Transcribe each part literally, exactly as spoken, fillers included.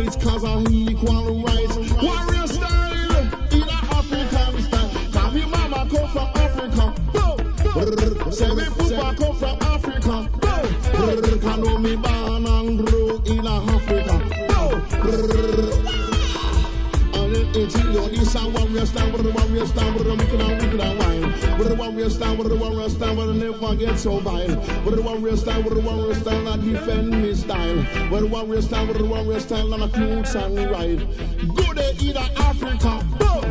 fights cause of equal rights. Warrior style, in a African style. Cause me mama come from Africa. Boom. Say me papa come from Africa. Boom. Can know me born and grow in a Africa. Boom. It's your this and warrior stand with the warrior stand with the wicked and wicked and wine. With the warrior stand with the warrior stand with the never get so vile. With the warrior stand with the warrior stand that defend me style. With the warrior stand with the warrior stand on a clothes and ride. Go there in Africa.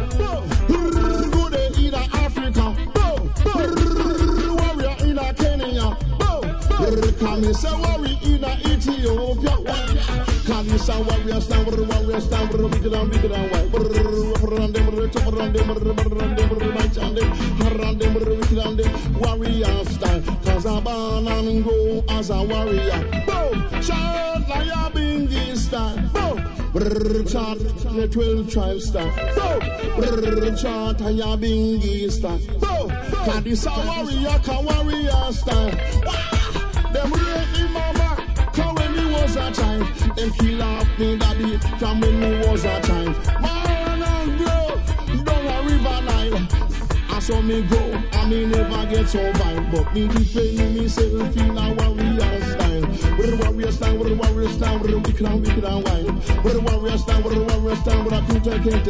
Go there in Africa. Warrior in Kenya. Come and say warrior in Ethiopia. Can you sound warrior stand with the warrior stand with the wicked and wicked and white? Run them, run them, run them, run them, run them, run them, warrior style. Cause I'm born and go as a warrior. Boom! Shout like a bingy style. Boom! Chant the twelve tribe style. Boom! Chant like a bingy style. Boom! Cause this a warrior, can warrior style. Them rape me mama. When me was a child, them kill off me daddy from when me was a child. Man and grow down a river Nile. I saw me go, and me never get so vile. But me defend myself in a warrior style. With the warrior style, with the warrior style, with the wicked and wicked and wild. With the warrior style, with the warrior style, with a cool